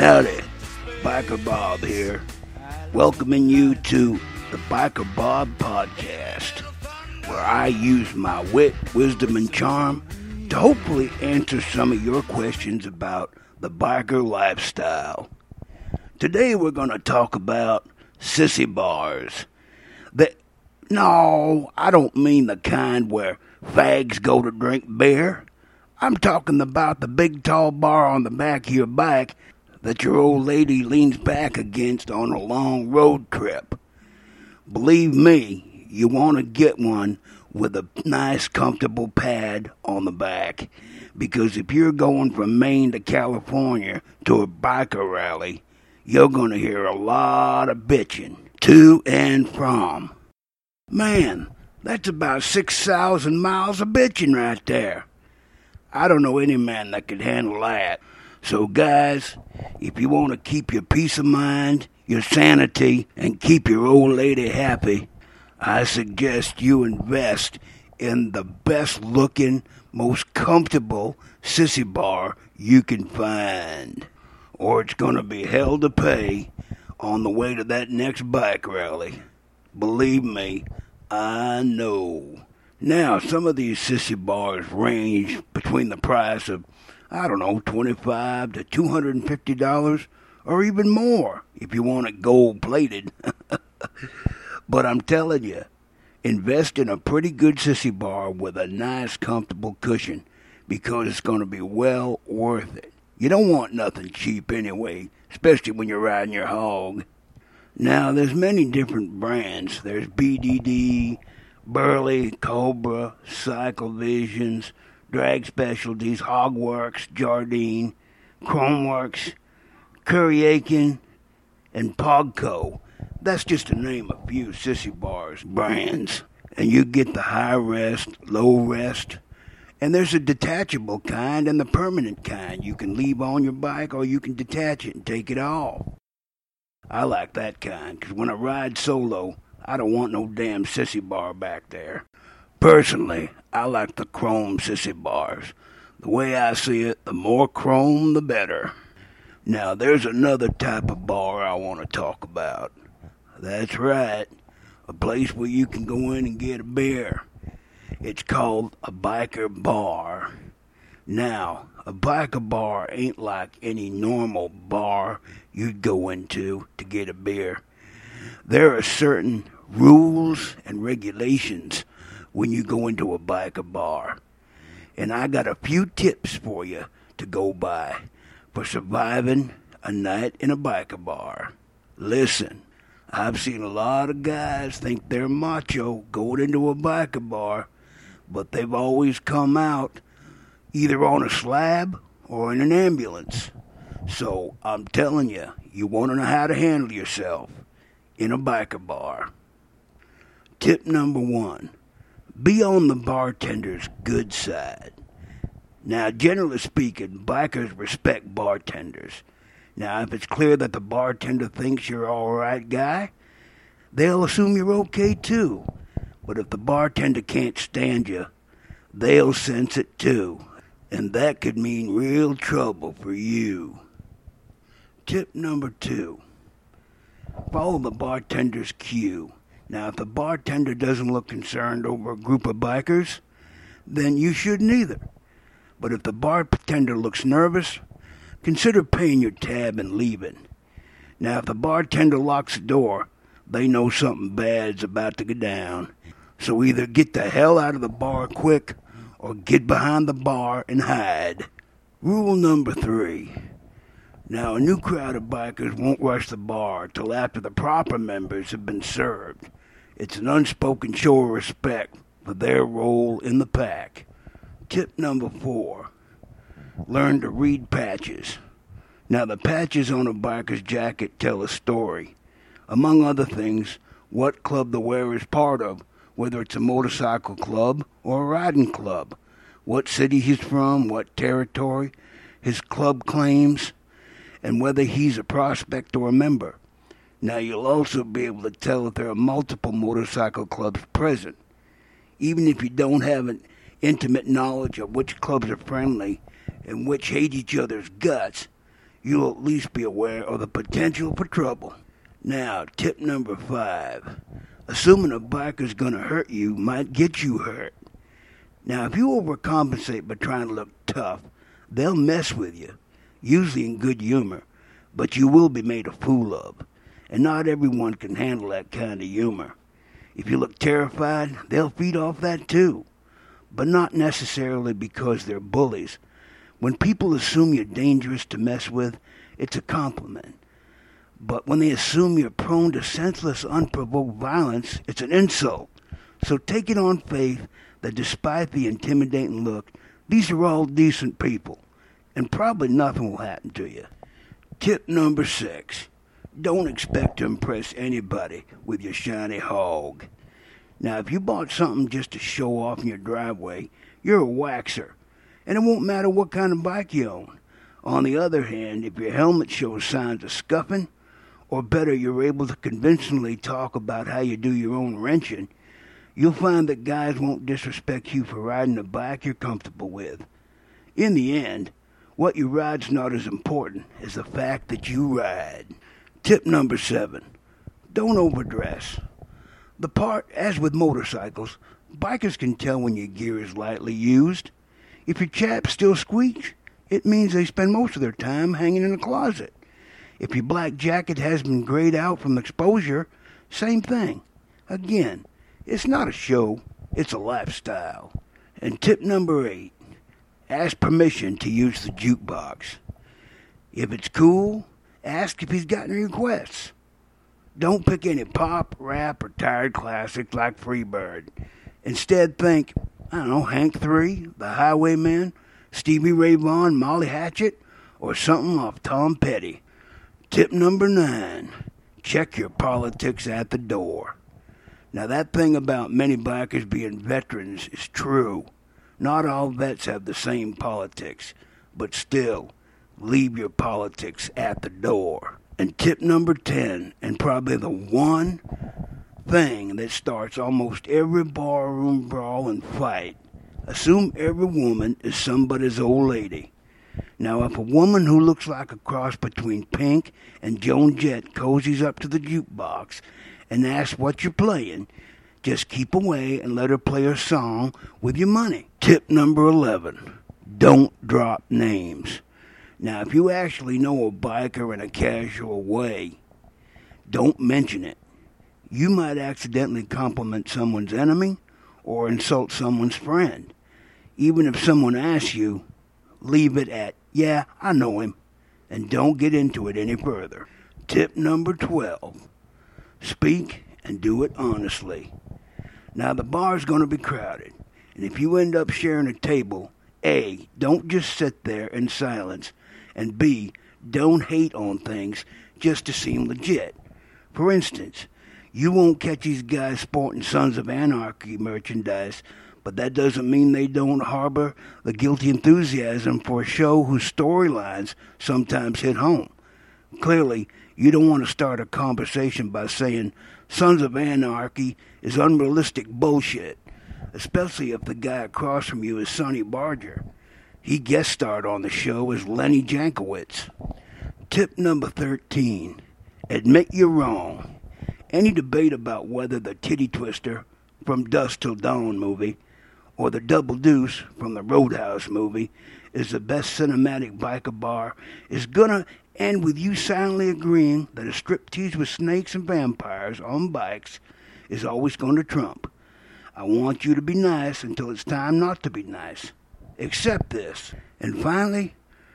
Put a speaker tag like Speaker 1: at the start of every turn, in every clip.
Speaker 1: Howdy, Biker Bob here, welcoming you to the Biker Bob Podcast, where I use my wit, wisdom, and charm to hopefully answer some of your questions about the biker lifestyle. Today we're going to talk about sissy bars. No, I don't mean the kind where fags go to drink beer. I'm talking about the big tall bar on the back of your bike that your old lady leans back against on a long road trip. Believe me, you want to get one with a nice comfortable pad on the back, because if you're going from Maine to California to a biker rally, you're going to hear a lot of bitching to and from. Man, that's about 6,000 miles of bitching right there. I don't know any man that could handle that. So guys, if you want to keep your peace of mind, your sanity, and keep your old lady happy, I suggest you invest in the best looking, most comfortable sissy bar you can find. Or it's going to be hell to pay on the way to that next bike rally. Believe me, I know. Now, some of these sissy bars range between the price of, $25 to $250, or even more if you want it gold-plated. But I'm telling you, invest in a pretty good sissy bar with a nice, comfortable cushion, because it's going to be well worth it. You don't want nothing cheap anyway, especially when you're riding your hog. Now, there's many different brands. There's BDD, Burley, Cobra, Cycle Visions, Drag Specialties, Hogworks, Jardine, Chromeworks, Curryakin, and Pogco. That's just to name a few sissy bars brands. And you get the high rest, low rest, and there's a detachable kind and the permanent kind. You can leave on your bike or you can detach it and take it off. I like that kind, because when I ride solo, I don't want no damn sissy bar back there. Personally, I like the chrome sissy bars. The way I see it, the more chrome, the better. Now, there's another type of bar I want to talk about. That's right, a place where you can go in and get a beer. It's called a biker bar. Now, a biker bar ain't like any normal bar you'd go into to get a beer. There are certain rules and regulations when you go into a biker bar. And I got a few tips for you to go by for surviving a night in a biker bar. Listen, I've seen a lot of guys think they're macho going into a biker bar, but they've always come out either on a slab or in an ambulance. So I'm telling you, you want to know how to handle yourself in a biker bar. Tip number 1, be on the bartender's good side. Now, generally speaking, bikers respect bartenders. Now, if it's clear that the bartender thinks you're all right guy, they'll assume you're okay too. But if the bartender can't stand you, they'll sense it too. And that could mean real trouble for you. Tip number 2, follow the bartender's cue. Now, if the bartender doesn't look concerned over a group of bikers, then you shouldn't either. But if the bartender looks nervous, consider paying your tab and leaving. Now, if the bartender locks the door, they know something bad's about to go down. So either get the hell out of the bar quick or get behind the bar and hide. Rule number 3. Now, a new crowd of bikers won't rush the bar till after the proper members have been served. It's an unspoken show of respect for their role in the pack. Tip number 4. Learn to read patches. Now, the patches on a biker's jacket tell a story. Among other things, what club the wearer is part of, whether it's a motorcycle club or a riding club, what city he's from, what territory, his club claims, and whether he's a prospect or a member. Now, you'll also be able to tell if there are multiple motorcycle clubs present. Even if you don't have an intimate knowledge of which clubs are friendly and which hate each other's guts, you'll at least be aware of the potential for trouble. Now, tip number 5. Assuming a biker's gonna hurt you might get you hurt. Now, if you overcompensate by trying to look tough, they'll mess with you, usually in good humor, but you will be made a fool of. And not everyone can handle that kind of humor. If you look terrified, they'll feed off that too. But not necessarily because they're bullies. When people assume you're dangerous to mess with, it's a compliment. But when they assume you're prone to senseless, unprovoked violence, it's an insult. So take it on faith that despite the intimidating look, these are all decent people, and probably nothing will happen to you. Tip number 6. Don't expect to impress anybody with your shiny hog. Now, if you bought something just to show off in your driveway, you're a waxer, and it won't matter what kind of bike you own. On the other hand, if your helmet shows signs of scuffing, or better, you're able to convincingly talk about how you do your own wrenching, you'll find that guys won't disrespect you for riding a bike you're comfortable with. In the end, what you ride's not as important as the fact that you ride. Tip number 7. Don't overdress. As with motorcycles, bikers can tell when your gear is lightly used. If your chaps still squeak, it means they spend most of their time hanging in a closet. If your black jacket has been grayed out from exposure, same thing. Again, it's not a show, it's a lifestyle. And tip number 8, ask permission to use the jukebox. If it's cool, ask if he's got any requests. Don't pick any pop, rap, or tired classics like Freebird. Instead think, Hank 3, The Highwaymen, Stevie Ray Vaughan, Molly Hatchet, or something off Tom Petty. Tip number 9, check your politics at the door. Now that thing about many bikers being veterans is true. Not all vets have the same politics, but still, leave your politics at the door. And tip number 10, and probably the one thing that starts almost every barroom brawl and fight, assume every woman is somebody's old lady. Now, if a woman who looks like a cross between Pink and Joan Jett cozies up to the jukebox and asks what you're playing, just keep away and let her play her song with your money. Tip number 11, don't drop names. Now, if you actually know a biker in a casual way, don't mention it. You might accidentally compliment someone's enemy or insult someone's friend. Even if someone asks you, leave it at, yeah, I know him, and don't get into it any further. Tip number 12, speak and do it honestly. Now, the bar's going to be crowded, and if you end up sharing a table, A, don't just sit there in silence, and B, don't hate on things just to seem legit. For instance, you won't catch these guys sporting Sons of Anarchy merchandise, but that doesn't mean they don't harbor the guilty enthusiasm for a show whose storylines sometimes hit home. Clearly, you don't want to start a conversation by saying Sons of Anarchy is unrealistic bullshit, especially if the guy across from you is Sonny Barger. He guest starred on the show as Lenny Jankowitz. Tip number 13, admit you're wrong. Any debate about whether the Titty Twister from Dusk Till Dawn movie or the Double Deuce from the Roadhouse movie is the best cinematic biker bar is gonna end with you silently agreeing that a striptease with snakes and vampires on bikes is always going to trump. I want you to be nice until it's time not to be nice. Accept this. And finally,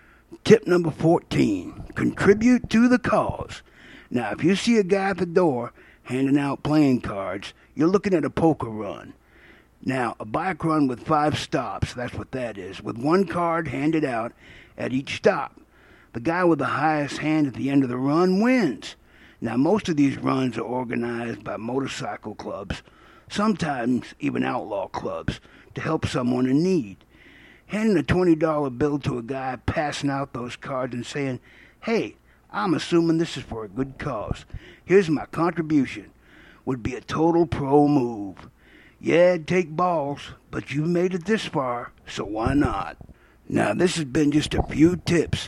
Speaker 1: tip number 14, contribute to the cause. Now, if you see a guy at the door handing out playing cards, you're looking at a poker run. Now, a bike run with 5 stops, that's what that is, with 1 card handed out at each stop. The guy with the highest hand at the end of the run wins. Now, most of these runs are organized by motorcycle clubs, sometimes even outlaw clubs, to help someone in need. Handing a $20 bill to a guy passing out those cards and saying, hey, I'm assuming this is for a good cause. Here's my contribution, would be a total pro move. Yeah, it'd take balls, but you've made it this far, so why not? Now, this has been just a few tips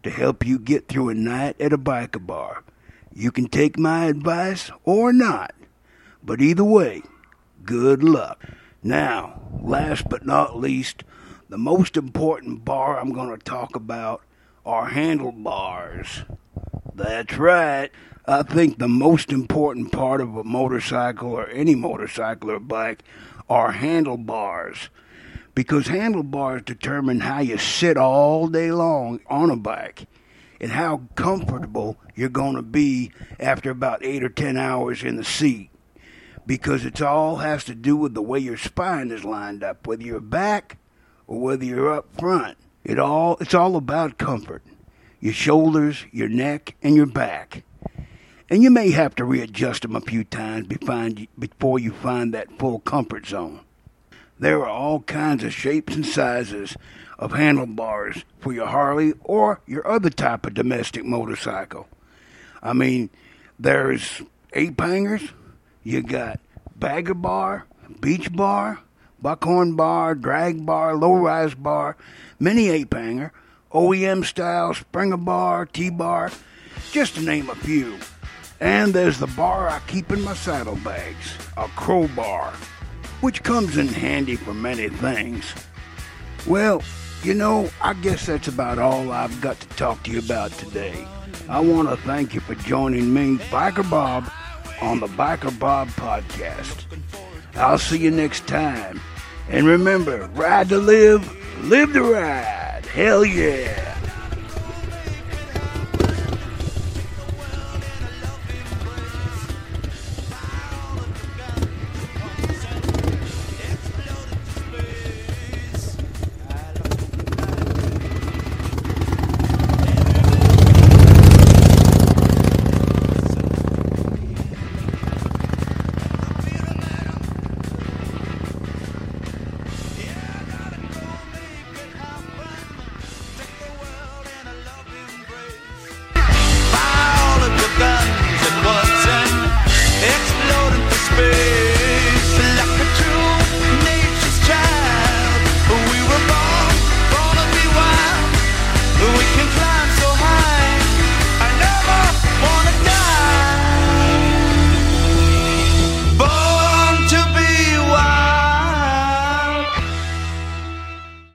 Speaker 1: to help you get through a night at a biker bar. You can take my advice or not, but either way, good luck. Now, last but not least, the most important bar I'm going to talk about are handlebars. That's right. I think the most important part of a motorcycle or any motorcycle or bike are handlebars, because handlebars determine how you sit all day long on a bike and how comfortable you're going to be after about 8 or 10 hours in the seat, because it all has to do with the way your spine is lined up, whether you're back or whether you're up front. It's all about comfort. Your shoulders, your neck, and your back. And you may have to readjust them a few times before you find that full comfort zone. There are all kinds of shapes and sizes of handlebars for your Harley or your other type of domestic motorcycle. I mean, there's ape hangers, you got bagger bar, beach bar, buckhorn bar, drag bar, low-rise bar, mini ape hanger, OEM style, Springer bar, T-bar, just to name a few. And there's the bar I keep in my saddlebags, a crowbar, which comes in handy for many things. Well, I guess that's about all I've got to talk to you about today. I want to thank you for joining me, Biker Bob, on the Biker Bob podcast. I'll see you next time. And remember, ride to live, live to ride. Hell yeah.